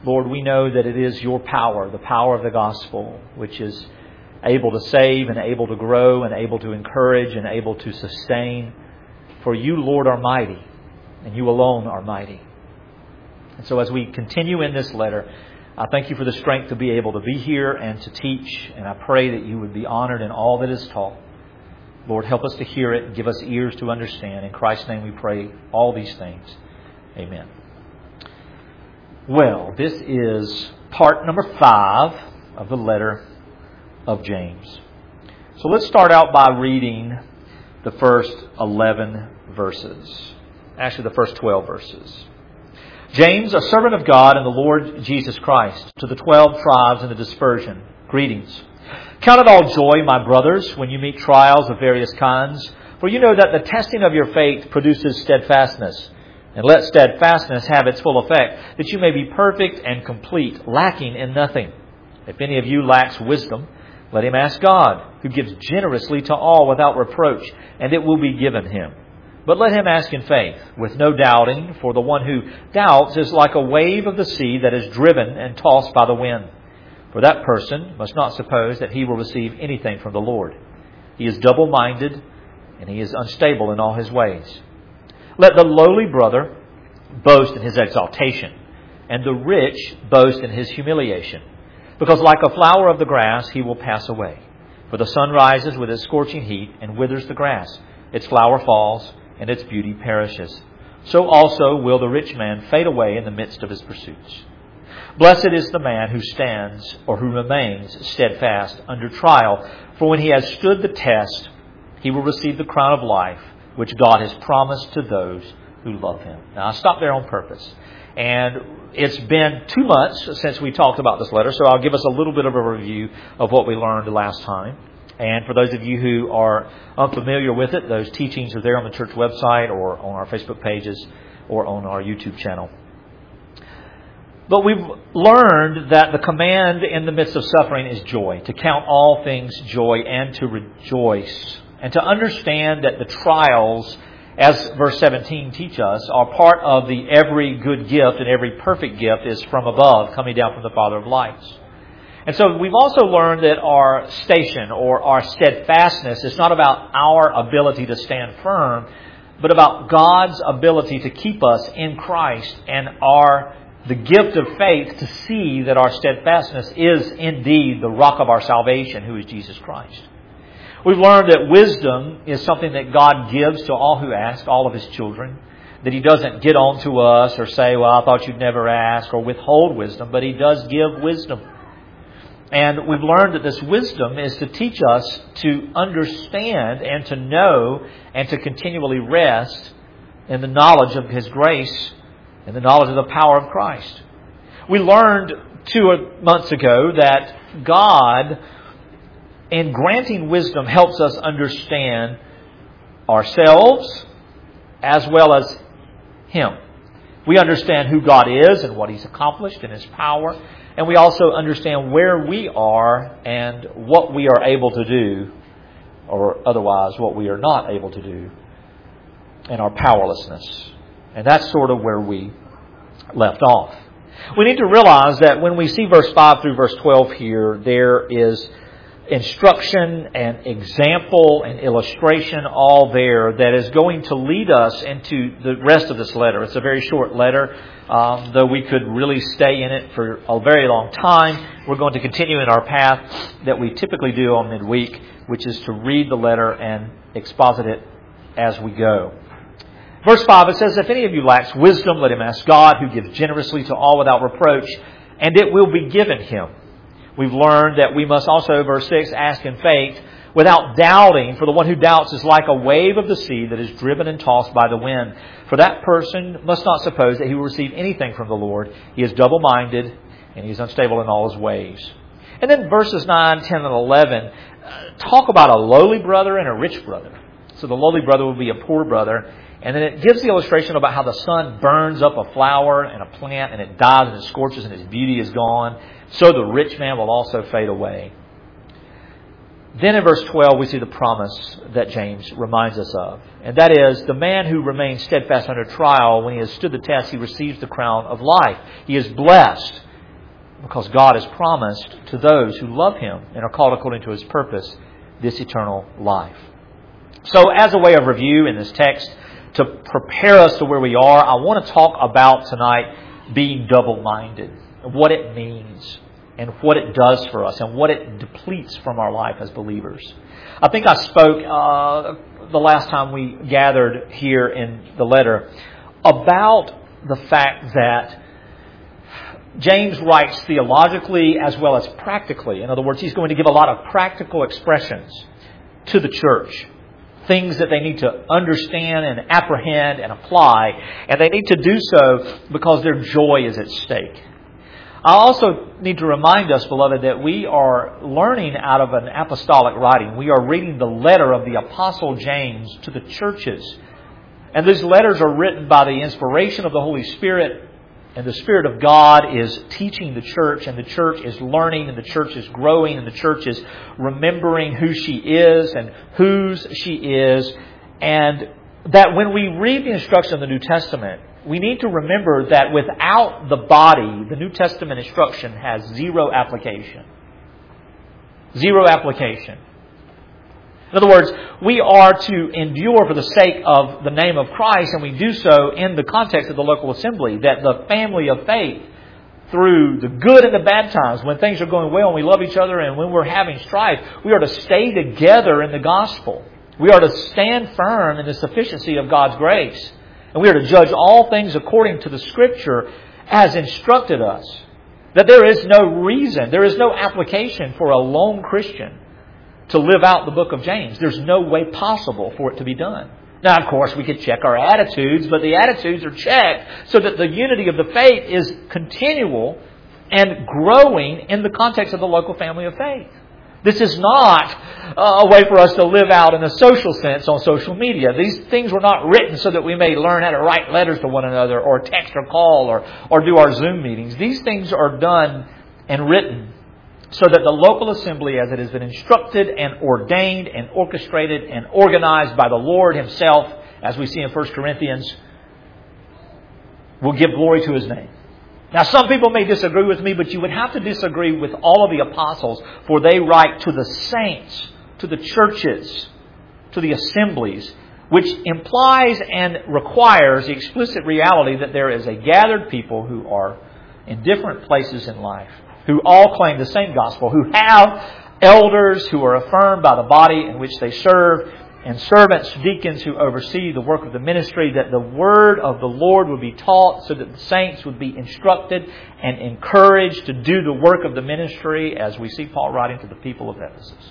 Lord, we know that it is your power, the power of the gospel, which is able to save and able to grow and able to encourage and able to sustain. For you, Lord, are mighty, and you alone are mighty. And so as we continue in this letter, I thank you for the strength to be able to be here and to teach, and I pray that you would be honored in all that is taught. Lord, help us to hear it and give us ears to understand. In Christ's name we pray all these things. Amen. Well, this is part number 5 of the letter of James. So let's start out by reading the first 11 verses. Actually, the first 12 verses. James, a servant of God and the Lord Jesus Christ, to the 12 tribes in the dispersion, greetings. Count it all joy, my brothers, when you meet trials of various kinds, for you know that the testing of your faith produces steadfastness. And let steadfastness have its full effect, that you may be perfect and complete, lacking in nothing. If any of you lacks wisdom, let him ask God, who gives generously to all without reproach, and it will be given him. But let him ask in faith, with no doubting, for the one who doubts is like a wave of the sea that is driven and tossed by the wind. For that person must not suppose that he will receive anything from the Lord. He is double-minded, and he is unstable in all his ways. Let the lowly brother boast in his exaltation, and the rich boast in his humiliation. Because like a flower of the grass, he will pass away. For the sun rises with its scorching heat and withers the grass. Its flower falls, and its beauty perishes. So also will the rich man fade away in the midst of his pursuits. Blessed is the man who stands or who remains steadfast under trial, for when he has stood the test, he will receive the crown of life, which God has promised to those who love him. Now, I stopped there on purpose. And it's been 2 months since we talked about this letter, so I'll give us a little bit of a review of what we learned last time. And for those of you who are unfamiliar with it, those teachings are there on the church website or on our Facebook pages or on our YouTube channel. But we've learned that the command in the midst of suffering is joy, to count all things joy and to rejoice, and to understand that the trials, as verse 17 teach us, are part of the every good gift, and every perfect gift is from above, coming down from the Father of lights. And so we've also learned that our station or our steadfastness is not about our ability to stand firm, but about God's ability to keep us in Christ and the gift of faith to see that our steadfastness is indeed the rock of our salvation, who is Jesus Christ. We've learned that wisdom is something that God gives to all who ask, all of His children. That He doesn't get on to us or say, well, I thought you'd never ask, or withhold wisdom, but He does give wisdom. And we've learned that this wisdom is to teach us to understand and to know and to continually rest in the knowledge of His grace and the knowledge of the power of Christ. We learned 2 months ago that God, in granting wisdom, helps us understand ourselves as well as Him. We understand who God is and what He's accomplished in His power. And we also understand where we are and what we are able to do, or otherwise what we are not able to do, and our powerlessness. And that's sort of where we left off. We need to realize that when we see verse 5 through verse 12 here, there is instruction and example and illustration all there that is going to lead us into the rest of this letter. It's a very short letter, though we could really stay in it for a very long time. We're going to continue in our path that we typically do on midweek, which is to read the letter and exposit it as we go. Verse 5, it says, if any of you lacks wisdom, let him ask God, who gives generously to all without reproach, and it will be given him. We've learned that we must also, verse 6, ask in faith without doubting, for the one who doubts is like a wave of the sea that is driven and tossed by the wind. For that person must not suppose that he will receive anything from the Lord. He is double-minded, and he is unstable in all his ways. And then verses 9, 10, and 11 talk about a lowly brother and a rich brother. So the lowly brother will be a poor brother. And then it gives the illustration about how the sun burns up a flower and a plant, and it dies and it scorches and its beauty is gone. So the rich man will also fade away. Then in verse 12, we see the promise that James reminds us of. And that is, the man who remains steadfast under trial, when he has stood the test, he receives the crown of life. He is blessed Because God has promised to those who love Him and are called according to His purpose this eternal life. So as a way of review in this text, to prepare us to where we are, I want to talk about tonight being double-minded, what it means, and what it does for us, and what it depletes from our life as believers. I think I spoke the last time we gathered here in the letter about the fact that James writes theologically as well as practically. In other words, he's going to give a lot of practical expressions to the church. Things that they need to understand and apprehend and apply. And they need to do so because their joy is at stake. I also need to remind us, beloved, that we are learning out of an apostolic writing. We are reading the letter of the Apostle James to the churches. And these letters are written by the inspiration of the Holy Spirit. And the Spirit of God is teaching the church, and the church is learning, and the church is growing, and the church is remembering who she is and whose she is. And that when we read the instruction of the New Testament, we need to remember that without the body, the New Testament instruction has zero application. Zero application. In other words, we are to endure for the sake of the name of Christ, and we do so in the context of the local assembly, that the family of faith, through the good and the bad times, when things are going well and we love each other and when we're having strife, we are to stay together in the gospel. We are to stand firm in the sufficiency of God's grace. And we are to judge all things according to the Scripture as instructed us. That there is no reason, there is no application for a lone Christian to live out the book of James. There's no way possible for it to be done. Now, of course, we could check our attitudes, but the attitudes are checked so that the unity of the faith is continual and growing in the context of the local family of faith. This is not a way for us to live out in a social sense on social media. These things were not written so that we may learn how to write letters to one another or text or call or do our Zoom meetings. These things are done and written so that the local assembly, as it has been instructed and ordained and orchestrated and organized by the Lord Himself, as we see in 1 Corinthians, will give glory to His name. Now, some people may disagree with me, but you would have to disagree with all of the apostles, for they write to the saints, to the churches, to the assemblies, which implies and requires the explicit reality that there is a gathered people who are in different places in life, who all claim the same gospel, who have elders who are affirmed by the body in which they serve, and servants, deacons who oversee the work of the ministry, that the word of the Lord would be taught so that the saints would be instructed and encouraged to do the work of the ministry, as we see Paul writing to the people of Ephesus.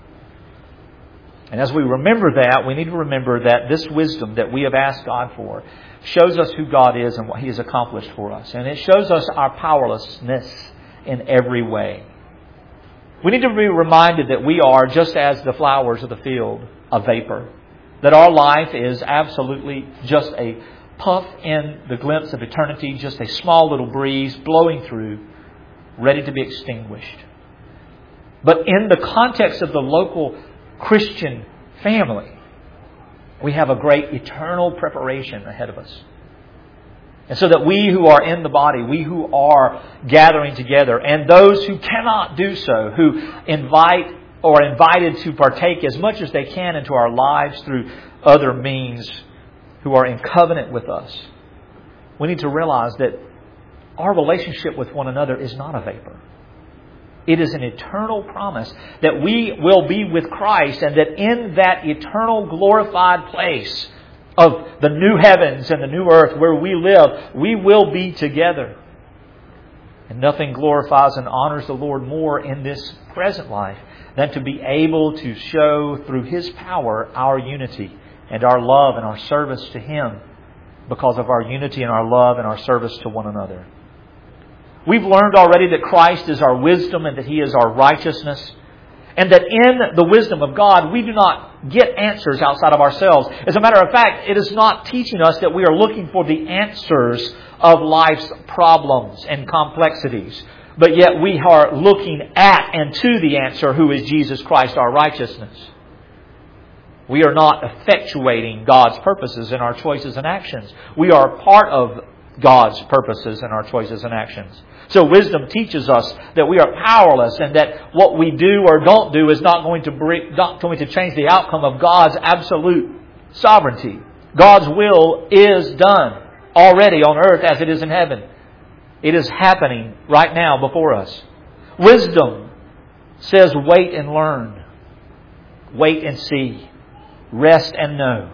And as we remember that, we need to remember that this wisdom that we have asked God for shows us who God is and what He has accomplished for us. And it shows us our powerlessness in every way. We need to be reminded that we are, just as the flowers of the field, a vapor. That our life is absolutely just a puff in the glimpse of eternity, just a small little breeze blowing through, ready to be extinguished. But in the context of the local Christian family, we have a great eternal preparation ahead of us. And so that we who are in the body, we who are gathering together, and those who cannot do so, who invite or are invited to partake as much as they can into our lives through other means, who are in covenant with us, we need to realize that our relationship with one another is not a vapor. It is an eternal promise that we will be with Christ, and that in that eternal glorified place of the new heavens and the new earth where we live, we will be together. And nothing glorifies and honors the Lord more in this present life than to be able to show through His power our unity and our love and our service to Him because of our unity and our love and our service to one another. We've learned already that Christ is our wisdom and that He is our righteousness. And that in the wisdom of God, we do not get answers outside of ourselves. As a matter of fact, it is not teaching us that we are looking for the answers of life's problems and complexities. But yet we are looking at and to the answer, who is Jesus Christ, our righteousness. We are not effectuating God's purposes in our choices and actions. We are part of God's purposes and our choices and actions. So wisdom teaches us that we are powerless and that what we do or don't do is not going to change the outcome of God's absolute sovereignty. God's will is done already on earth as it is in heaven. It is happening right now before us. Wisdom says wait and learn. Wait and see. Rest and know.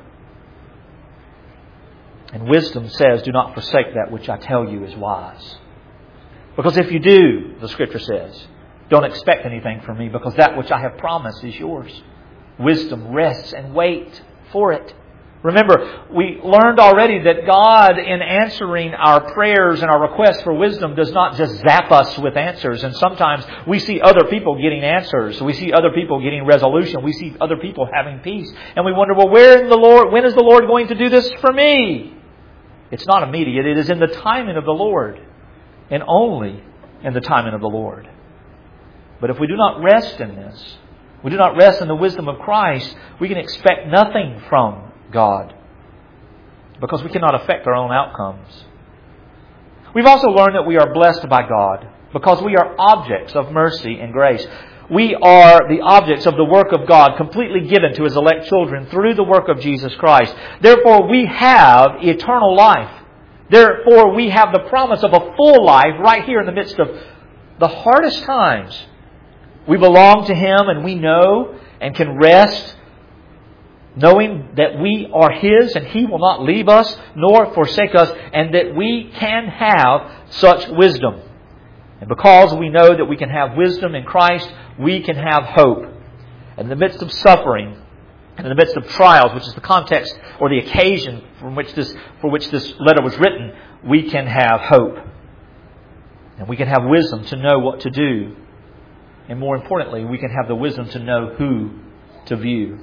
And wisdom says do not forsake that which I tell you is wise. Because if you do, the Scripture says, don't expect anything from me because that which I have promised is yours. Wisdom rests and wait for it. Remember, we learned already that God, in answering our prayers and our requests for wisdom, does not just zap us with answers. And sometimes we see other people getting answers. We see other people getting resolution. We see other people having peace. And we wonder, well, when is the Lord going to do this for me? It's not immediate. It is in the timing of the Lord. And only in the timing of the Lord. But if we do not rest in this, we do not rest in the wisdom of Christ, we can expect nothing from God. Because we cannot affect our own outcomes. We've also learned that we are blessed by God because we are objects of mercy and grace. We are the objects of the work of God completely given to His elect children through the work of Jesus Christ. Therefore, we have eternal life. Therefore, we have the promise of a full life right here in the midst of the hardest times. We belong to Him and we know and can rest knowing that we are His and He will not leave us nor forsake us and that we can have such wisdom. And because we know that we can have wisdom in Christ, we can have hope. In the midst of suffering, and in the midst of trials, which is the context or the occasion for which this letter was written, we can have hope. And we can have wisdom to know what to do. And more importantly, we can have the wisdom to know who to view.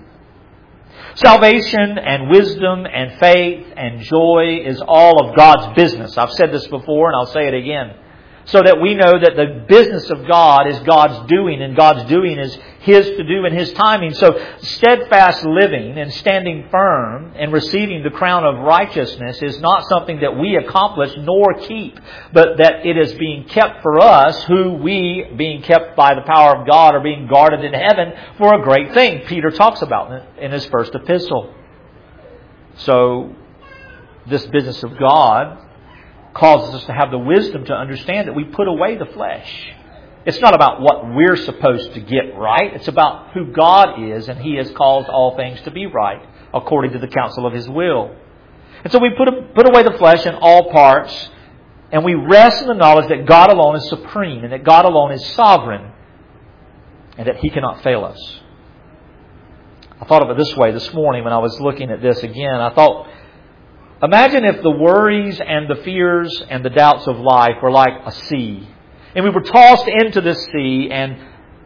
Salvation and wisdom and faith and joy is all of God's business. I've said this before and I'll say it again. So that we know that the business of God is God's doing and God's doing is His to do in His timing. So steadfast living and standing firm and receiving the crown of righteousness is not something that we accomplish nor keep, but that it is being kept for us who we, being kept by the power of God, are being guarded in heaven for a great thing. Peter talks about it in his first epistle. So this business of God causes us to have the wisdom to understand that we put away the flesh. It's not about what we're supposed to get right. It's about who God is, and He has caused all things to be right according to the counsel of His will. And so we put away the flesh in all parts, and we rest in the knowledge that God alone is supreme, and that God alone is sovereign, and that He cannot fail us. I thought of it this way this morning when I was looking at this again. I thought, imagine if the worries and the fears and the doubts of life were like a sea. And we were tossed into this sea and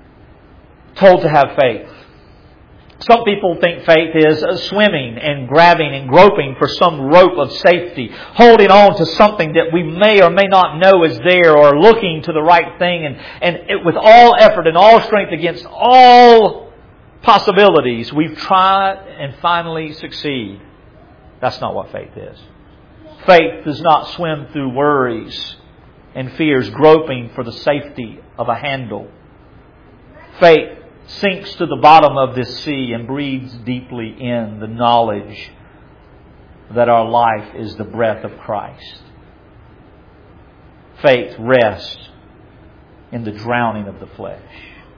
told to have faith. Some people think faith is swimming and grabbing and groping for some rope of safety, holding on to something that we may or may not know is there, or looking to the right thing and with all effort and all strength against all possibilities, we've tried and finally succeed. That's not what faith is. Faith does not swim through worries and fears, groping for the safety of a handle. Faith sinks to the bottom of this sea and breathes deeply in the knowledge that our life is the breath of Christ. Faith rests in the drowning of the flesh.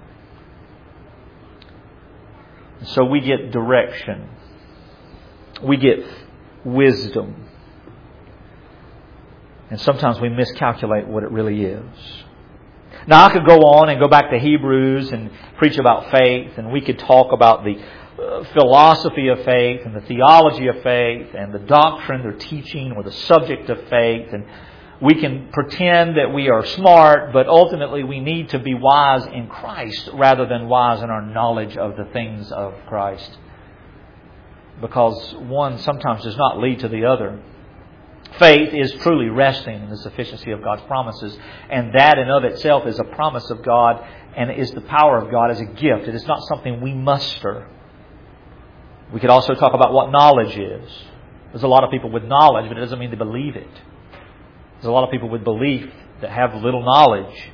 And so we get direction. We get wisdom. And sometimes we miscalculate what it really is. Now I could go on and go back to Hebrews and preach about faith, and we could talk about the philosophy of faith and the theology of faith and the doctrine or teaching or the subject of faith, and we can pretend that we are smart, but ultimately we need to be wise in Christ rather than wise in our knowledge of the things of Christ. Because one sometimes does not lead to the other. Faith is truly resting in the sufficiency of God's promises. And that in of itself is a promise of God and is the power of God as a gift. It is not something we muster. We could also talk about what knowledge is. There's a lot of people with knowledge, but it doesn't mean they believe it. There's a lot of people with belief that have little knowledge.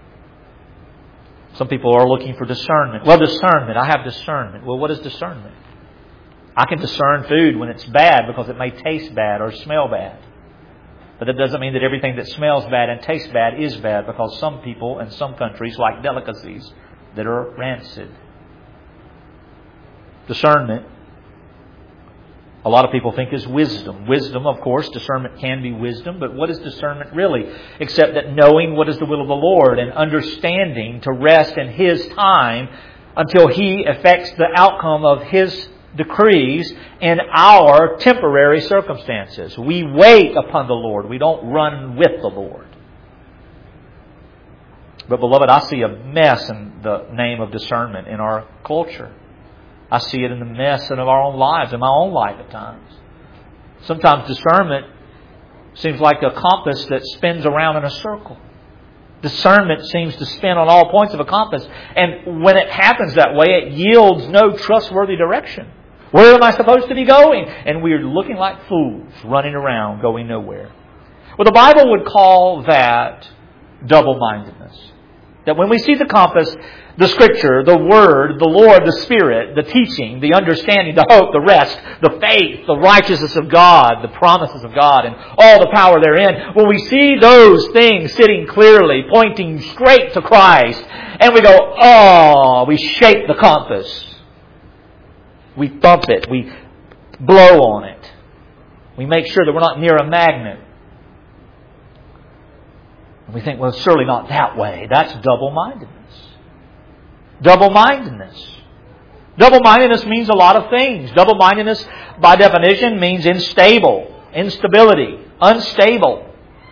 Some people are looking for discernment. Well, discernment. I have discernment. Well, what is discernment? I can discern food when it's bad because it may taste bad or smell bad. But that doesn't mean that everything that smells bad and tastes bad is bad, because some people in some countries like delicacies that are rancid. Discernment, a lot of people think, is wisdom. Wisdom, of course, discernment can be wisdom, but what is discernment really? Except that knowing what is the will of the Lord and understanding to rest in His time until He effects the outcome of His decrees in our temporary circumstances. We wait upon the Lord. We don't run with the Lord. But beloved, I see a mess in the name of discernment in our culture. I see it in the mess in our own lives, in my own life at times. Sometimes discernment seems like a compass that spins around in a circle. Discernment seems to spin on all points of a compass. And when it happens that way, it yields no trustworthy direction. Where am I supposed to be going? And we're looking like fools, running around, going nowhere. Well, the Bible would call that double-mindedness. That when we see the compass, the Scripture, the Word, the Lord, the Spirit, the teaching, the understanding, the hope, the rest, the faith, the righteousness of God, the promises of God, and all the power therein, when we see those things sitting clearly, pointing straight to Christ, and we go, oh, we shake the compass. We thump it. We blow on it. We make sure that we're not near a magnet. And we think, well, it's surely not that way. That's double-mindedness. Double-mindedness. Double-mindedness means a lot of things. Double-mindedness, by definition, means instable, instability, unstable,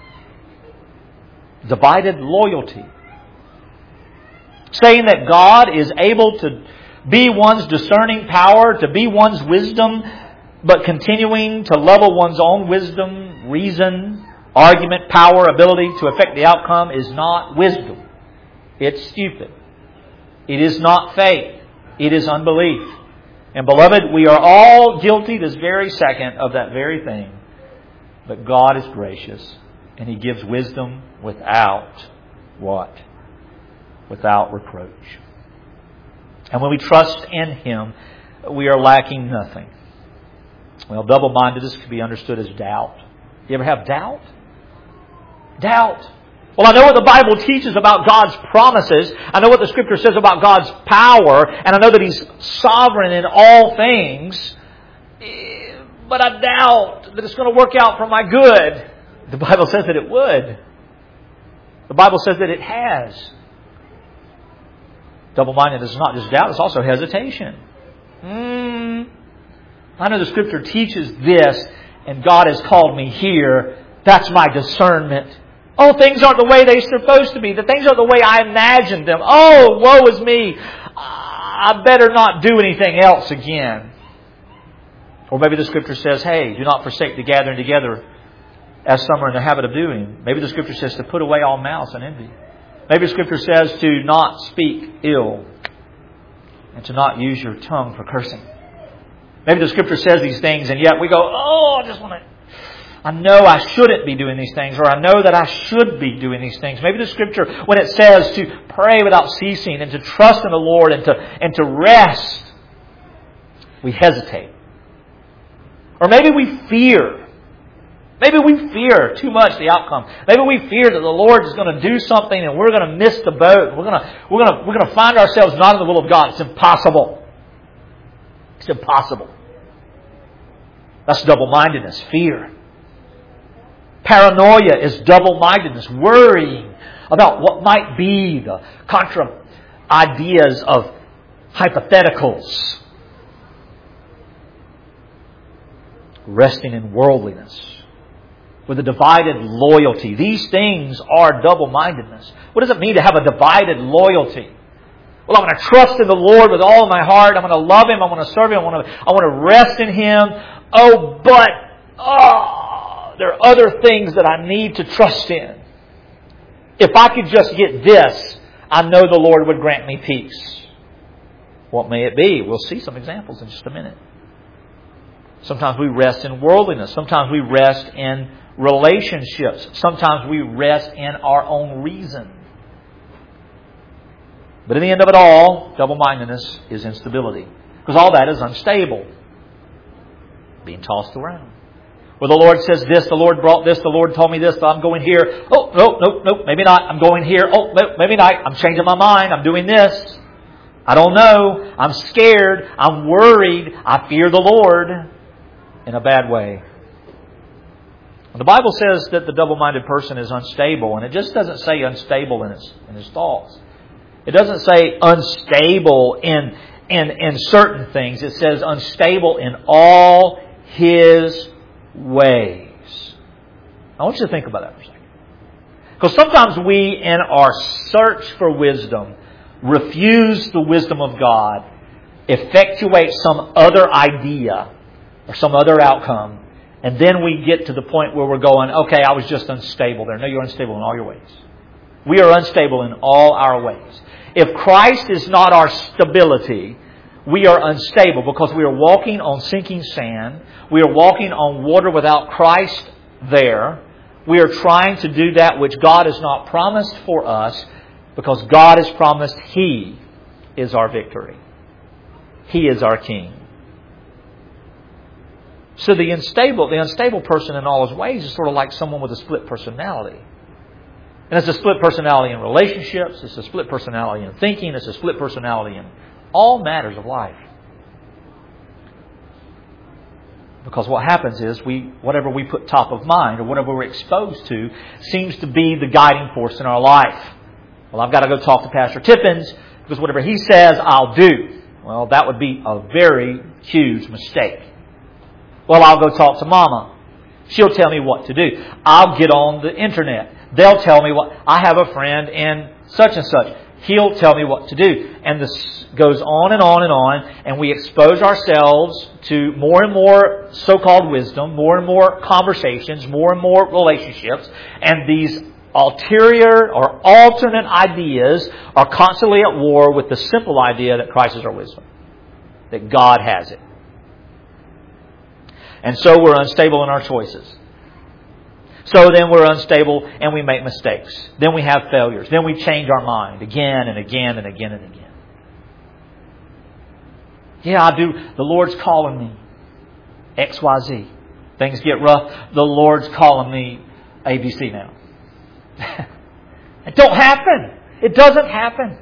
divided loyalty. Saying that God is able to be one's discerning power, to be one's wisdom, but continuing to level one's own wisdom, reason, argument, power, ability to affect the outcome is not wisdom. It's stupid. It is not faith. It is unbelief. And beloved, we are all guilty this very second of that very thing. But God is gracious, and He gives wisdom without what? Without reproach. And when we trust in Him, we are lacking nothing. Well, double-mindedness can be understood as doubt. You ever have doubt? Doubt. Well, I know what the Bible teaches about God's promises. I know what the Scripture says about God's power. And I know that He's sovereign in all things. But I doubt that it's going to work out for my good. The Bible says that it would. The Bible says that it has. Double-mindedness is not just doubt, it's also hesitation. I know the Scripture teaches this, and God has called me here. That's my discernment. Oh, things aren't the way they're supposed to be. The things aren't the way I imagined them. Oh, woe is me. I better not do anything else again. Or maybe the Scripture says, hey, do not forsake the gathering together as some are in the habit of doing. Maybe the Scripture says to put away all malice and envy. Maybe the Scripture says to not speak ill and to not use your tongue for cursing. Maybe the Scripture says these things, and yet we go, oh, I know I shouldn't be doing these things, or I know that I should be doing these things. Maybe the Scripture, when it says to pray without ceasing and to trust in the Lord and to rest, we hesitate. Or maybe we fear. Maybe we fear too much the outcome. Maybe we fear that the Lord is going to do something and we're going to miss the boat. We're going to find ourselves not in the will of God. It's impossible. It's impossible. That's double-mindedness, fear. Paranoia is double-mindedness, worrying about what might be, the contra ideas of hypotheticals. Resting in worldliness. With a divided loyalty. These things are double-mindedness. What does it mean to have a divided loyalty? Well, I'm going to trust in the Lord with all of my heart. I'm going to love Him. I'm going to serve Him. I want to rest in Him. But there are other things that I need to trust in. If I could just get this, I know the Lord would grant me peace. What may it be? We'll see some examples in just a minute. Sometimes we rest in worldliness. Sometimes we rest in relationships. Sometimes we rest in our own reason. But in the end of it all, double-mindedness is instability. Because all that is unstable. Being tossed around. Where the Lord says this, the Lord brought this, the Lord told me this, I'm going here. Oh, no, maybe not. I'm going here. Oh, no, maybe not. I'm changing my mind. I'm doing this. I don't know. I'm scared. I'm worried. I fear the Lord in a bad way. The Bible says that the double-minded person is unstable, and it just doesn't say unstable in his thoughts. It doesn't say unstable in certain things. It says unstable in all his ways. I want you to think about that for a second. Because sometimes we, in our search for wisdom, refuse the wisdom of God, effectuate some other idea or some other outcome, and then we get to the point where we're going, okay, I was just unstable there. No, you're unstable in all your ways. We are unstable in all our ways. If Christ is not our stability, we are unstable because we are walking on sinking sand. We are walking on water without Christ there. We are trying to do that which God has not promised for us because God has promised He is our victory. He is our King. So the unstable person in all his ways is sort of like someone with a split personality. And it's a split personality in relationships. It's a split personality in thinking. It's a split personality in all matters of life. Because what happens is whatever we put top of mind or whatever we're exposed to seems to be the guiding force in our life. Well, I've got to go talk to Pastor Tippins because whatever he says, I'll do. Well, that would be a very huge mistake. Well, I'll go talk to Mama. She'll tell me what to do. I'll get on the internet. They'll tell me what. I have a friend in such and such. He'll tell me what to do. And this goes on and on and on. And we expose ourselves to more and more so-called wisdom, more and more conversations, more and more relationships. And these ulterior or alternate ideas are constantly at war with the simple idea that Christ is our wisdom. That God has it. And so we're unstable in our choices. So then we're unstable and we make mistakes. Then we have failures. Then we change our mind again and again and again and again. Yeah, I do. The Lord's calling me XYZ. Things get rough. The Lord's calling me ABC now. It don't happen. It doesn't happen.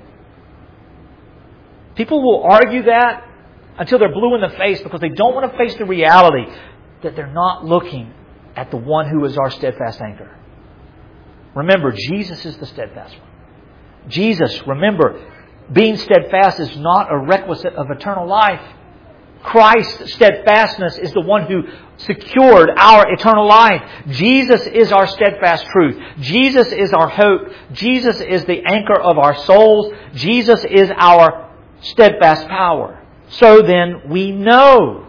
People will argue that until they're blue in the face because they don't want to face the reality that they're not looking at the one who is our steadfast anchor. Remember, Jesus is the steadfast one. Jesus, remember, being steadfast is not a requisite of eternal life. Christ's steadfastness is the one who secured our eternal life. Jesus is our steadfast truth. Jesus is our hope. Jesus is the anchor of our souls. Jesus is our steadfast power. So then we know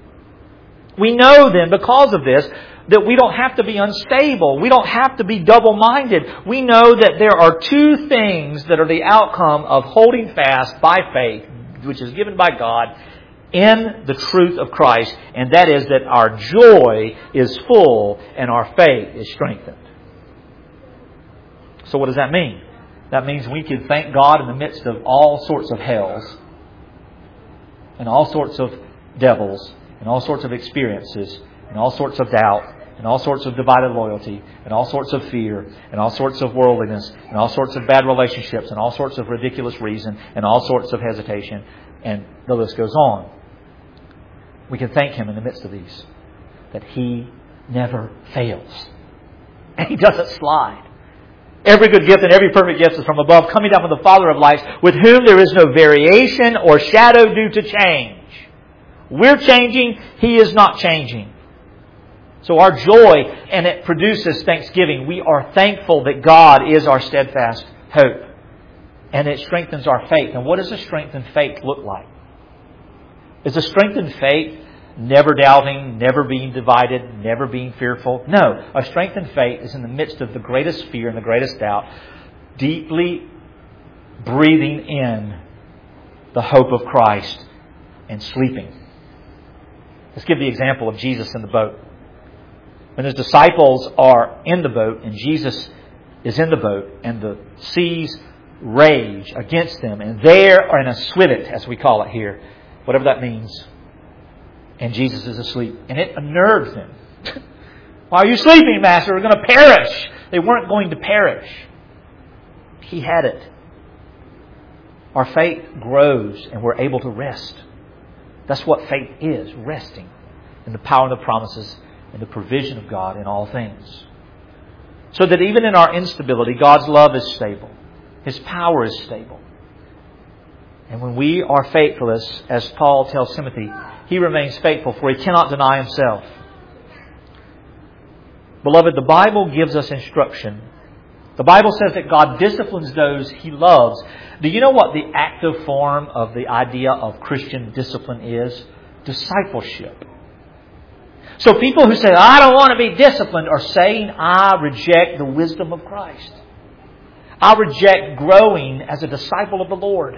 then because of this that we don't have to be unstable. We don't have to be double-minded. We know that there are two things that are the outcome of holding fast by faith, which is given by God, in the truth of Christ. And that is that our joy is full and our faith is strengthened. So what does that mean? That means we can thank God in the midst of all sorts of hells and all sorts of devils and all sorts of experiences and all sorts of doubt and all sorts of divided loyalty and all sorts of fear and all sorts of worldliness and all sorts of bad relationships and all sorts of ridiculous reason and all sorts of hesitation, and the list goes on. We can thank Him in the midst of these, that He never fails. And He doesn't slide. Every good gift and every perfect gift is from above, coming down from the Father of lights, with whom there is no variation or shadow due to change. We're changing. He is not changing. So our joy, and it produces thanksgiving. We are thankful that God is our steadfast hope. And it strengthens our faith. And what does a strengthened faith look like? Is a strengthened faith never doubting, never being divided, never being fearful? No. A strengthened faith is in the midst of the greatest fear and the greatest doubt, deeply breathing in the hope of Christ and sleeping. Let's give the example of Jesus in the boat. When His disciples are in the boat and Jesus is in the boat and the seas rage against them and they are in a swivet, as we call it here, whatever that means, and Jesus is asleep. And it unnerves them. Why are you sleeping, Master? We're going to perish. They weren't going to perish. He had it. Our faith grows and we're able to rest. That's what faith is, resting in the power and the promises and the provision of God in all things. So that even in our instability, God's love is stable. His power is stable. And when we are faithfulness, as Paul tells Timothy, he remains faithful, for he cannot deny himself. Beloved, the Bible gives us instruction. The Bible says that God disciplines those He loves. Do you know what the active form of the idea of Christian discipline is? Discipleship. So people who say, I don't want to be disciplined, are saying, I reject the wisdom of Christ. I reject growing as a disciple of the Lord.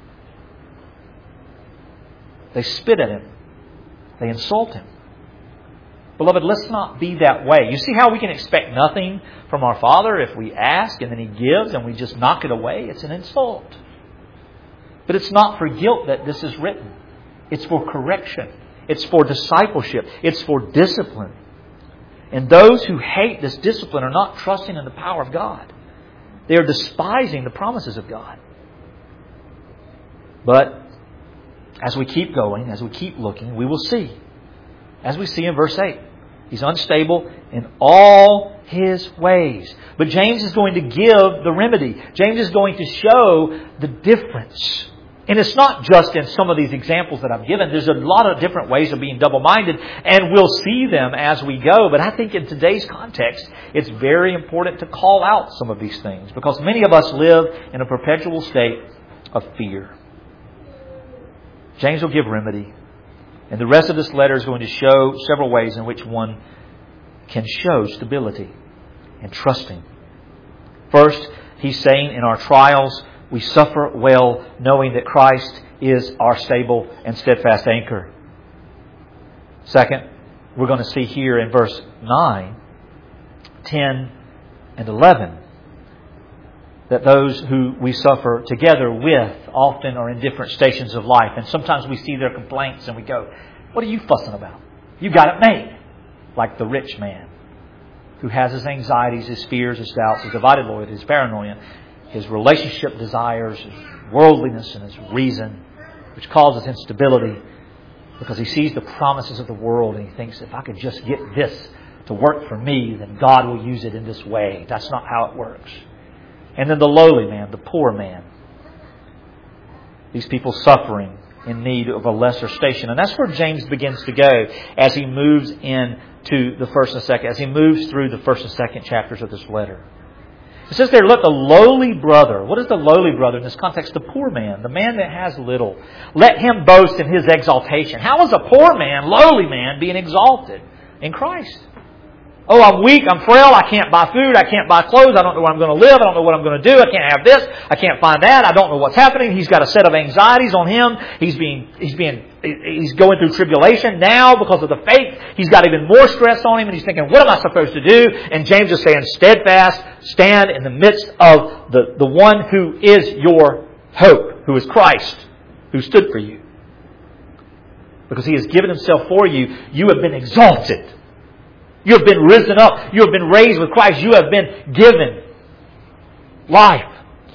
They spit at Him. They insult Him. Beloved, let's not be that way. You see how we can expect nothing from our Father if we ask and then He gives and we just knock it away? It's an insult. But it's not for guilt that this is written. It's for correction. It's for discipleship. It's for discipline. And those who hate this discipline are not trusting in the power of God. They are despising the promises of God. But as we keep going, as we keep looking, we will see. As we see in verse 8, He's unstable in all His ways. But James is going to give the remedy. James is going to show the difference. And it's not just in some of these examples that I've given. There's a lot of different ways of being double-minded, and we'll see them as we go. But I think in today's context, it's very important to call out some of these things, because many of us live in a perpetual state of fear. James will give remedy. And the rest of this letter is going to show several ways in which one can show stability and trusting. First, he's saying in our trials, we suffer well knowing that Christ is our stable and steadfast anchor. Second, we're going to see here in verse 9, 10, and 11 that those who we suffer together with often are in different stations of life. And sometimes we see their complaints and we go, what are you fussing about? You got it made. Like the rich man who has his anxieties, his fears, his doubts, his divided loyalty, his paranoia, his relationship desires, his worldliness, and his reason, which causes instability because he sees the promises of the world and he thinks, if I could just get this to work for me, then God will use it in this way. That's not how it works. And then the lowly man, the poor man. These people suffering in need of a lesser station. And that's where James begins to go as he moves into the first and second, as he moves through the first and second chapters of this letter. It says there, look, the lowly brother. What is the lowly brother in this context? The poor man, the man that has little. Let him boast in his exaltation. How is a poor man, lowly man, being exalted in Christ? Oh, I'm weak, I'm frail, I can't buy food, I can't buy clothes, I don't know where I'm going to live, I don't know what I'm going to do, I can't have this, I can't find that, I don't know what's happening. He's got a set of anxieties on him. He's going through tribulation now because of the faith. He's got even more stress on him and he's thinking, what am I supposed to do? And James is saying, steadfast, stand in the midst of the one who is your hope, who is Christ, who stood for you. Because He has given Himself for you, you have been exalted. You have been risen up. You have been raised with Christ. You have been given life.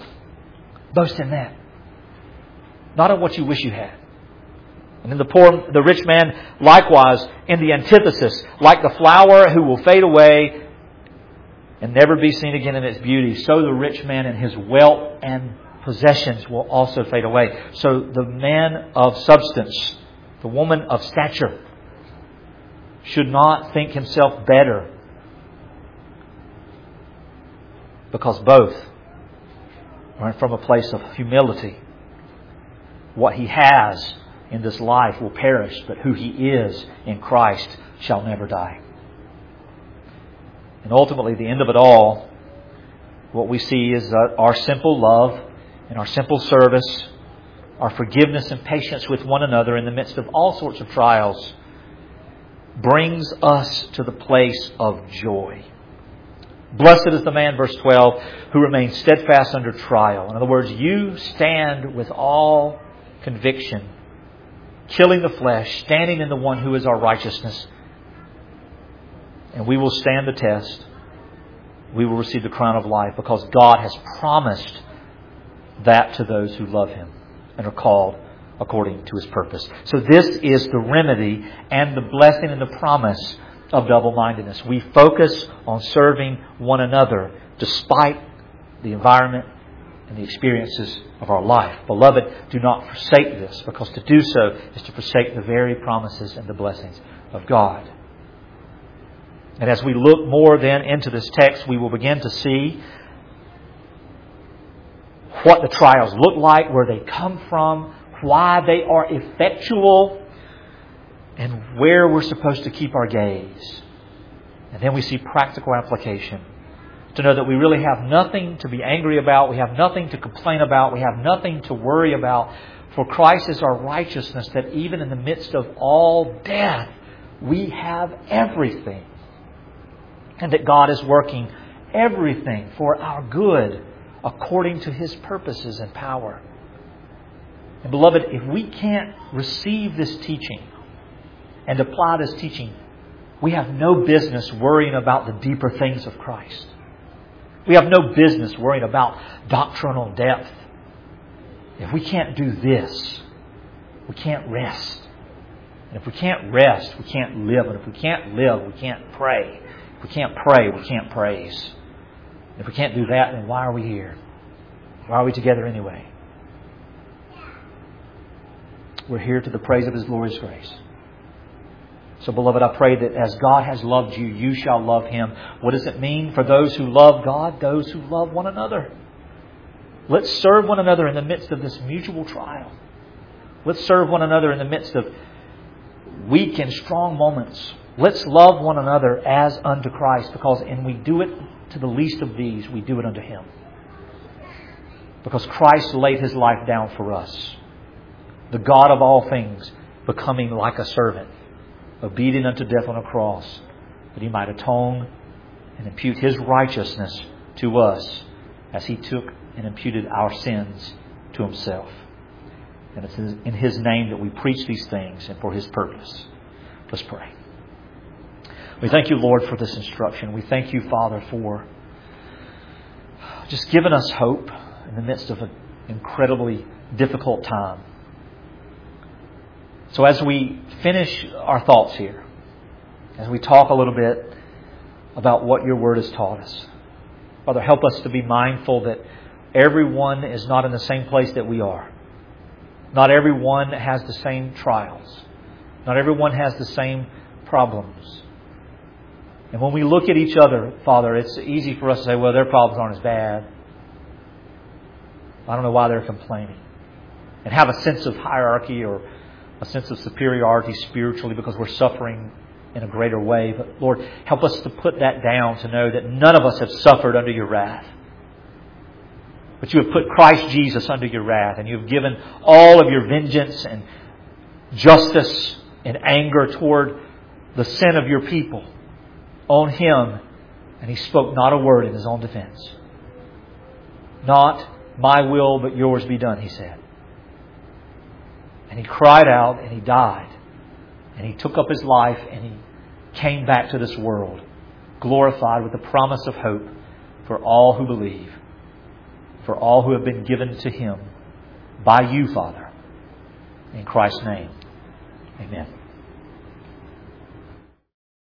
Boast in that. Not in what you wish you had. And then the rich man, likewise, in the antithesis, like the flower who will fade away and never be seen again in its beauty, so the rich man and his wealth and possessions will also fade away. So the man of substance, the woman of stature, should not think himself better, because both are from a place of humility. What he has in this life will perish, but who he is in Christ shall never die. And ultimately, the end of it all, what we see is our simple love and our simple service, our forgiveness and patience with one another in the midst of all sorts of trials, brings us to the place of joy. Blessed is the man, verse 12, who remains steadfast under trial. In other words, you stand with all conviction, killing the flesh, standing in the one who is our righteousness. And we will stand the test. We will receive the crown of life because God has promised that to those who love Him and are called according to His purpose. So this is the remedy and the blessing and the promise of double-mindedness. We focus on serving one another despite the environment and the experiences of our life. Beloved, do not forsake this, because to do so is to forsake the very promises and the blessings of God. And as we look more then into this text, we will begin to see what the trials look like, where they come from, why they are effectual, and where we're supposed to keep our gaze. And then we see practical application to know that we really have nothing to be angry about. We have nothing to complain about. We have nothing to worry about. For Christ is our righteousness, that even in the midst of all death, we have everything. And that God is working everything for our good according to His purposes and power. And beloved, if we can't receive this teaching and apply this teaching, we have no business worrying about the deeper things of Christ. We have no business worrying about doctrinal depth. If we can't do this, we can't rest. And if we can't rest, we can't live. And if we can't live, we can't pray. If we can't pray, we can't praise. And if we can't do that, then why are we here? Why are we together anyway? We're here to the praise of His glorious grace. So, beloved, I pray that as God has loved you, you shall love Him. What does it mean for those who love God? Those who love one another. Let's serve one another in the midst of this mutual trial. Let's serve one another in the midst of weak and strong moments. Let's love one another as unto Christ, because when we do it to the least of these, we do it unto Him. Because Christ laid His life down for us. The God of all things becoming like a servant, obedient unto death on a cross, that He might atone and impute His righteousness to us as He took and imputed our sins to Himself. And it's in His name that we preach these things and for His purpose. Let's pray. We thank You, Lord, for this instruction. We thank You, Father, for just giving us hope in the midst of an incredibly difficult time. So as we finish our thoughts here, as we talk a little bit about what Your Word has taught us, Father, help us to be mindful that everyone is not in the same place that we are. Not everyone has the same trials. Not everyone has the same problems. And when we look at each other, Father, it's easy for us to say, well, their problems aren't as bad. I don't know why they're complaining. And have a sense of hierarchy or a sense of superiority spiritually because we're suffering in a greater way. But Lord, help us to put that down, to know that none of us have suffered under Your wrath. But You have put Christ Jesus under Your wrath, and You have given all of Your vengeance and justice and anger toward the sin of Your people on Him. And He spoke not a word in His own defense. Not my will, but Yours be done, He said. And He cried out and He died. And He took up His life and He came back to this world, glorified with the promise of hope for all who believe, for all who have been given to Him by You, Father. In Christ's name, amen.